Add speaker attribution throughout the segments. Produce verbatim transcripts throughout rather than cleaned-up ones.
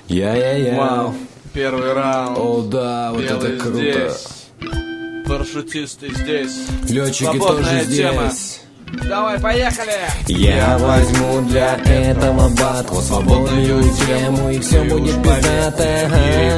Speaker 1: Я-я-я.
Speaker 2: Вау, первый раунд.
Speaker 1: О, да, вот
Speaker 2: Белый
Speaker 1: это круто.
Speaker 2: здесь. Парашютисты здесь.
Speaker 1: Летчики
Speaker 2: Свободная
Speaker 1: тоже
Speaker 2: тема.
Speaker 1: здесь.
Speaker 2: Давай, поехали!
Speaker 1: Я возьму для этого батла свободную тему, и все будет пиздато.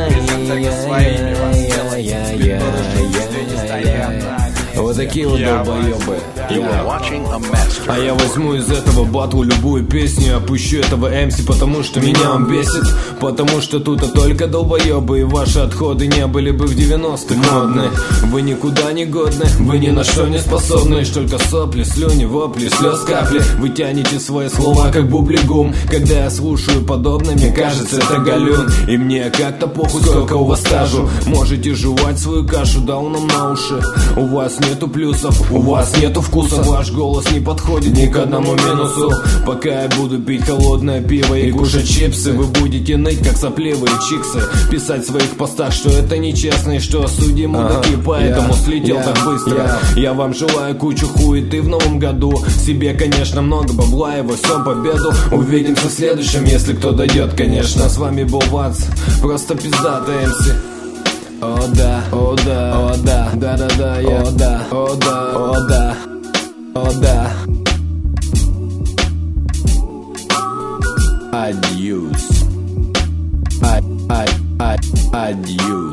Speaker 1: Вот такие вот долбоебы. А я возьму из этого батла любую песню и опущу этого эм си, потому что меня он бесит. Потому что тут-то только долбоебы, и ваши отходы не были бы в девяностых модны. Вы никуда не годны, вы ни на что не способны. Лишь только сопли, слюни, вопли, слез капли. Вы тянете свои слова как бублигум. Когда я слушаю подобное, мне кажется, это галюн. И мне как-то похуй, сколько у вас стажу. Можете жевать свою кашу, дал нам на уши. У вас нету плюсов, у вас нету вкуса. Ваш голос не подходит ни к одному минусу. Пока я буду пить холодное пиво и кушать чипсы, вы будете ныть, как сопливые чиксы. Писать в своих постах, что это нечестно и что судьи мудаки, поэтому слетел так быстро. Я вам желаю кучу хуеты в новом году. Себе, конечно, много бабла и во всем победу. Увидимся в следующем, если кто дойдет, конечно. С вами был Вац, просто пиздатый эм си. О да, о да, о да, да-да-да, я, о да, о да, о да, о да. Адьюс. Ад, ад, ад, адьюс.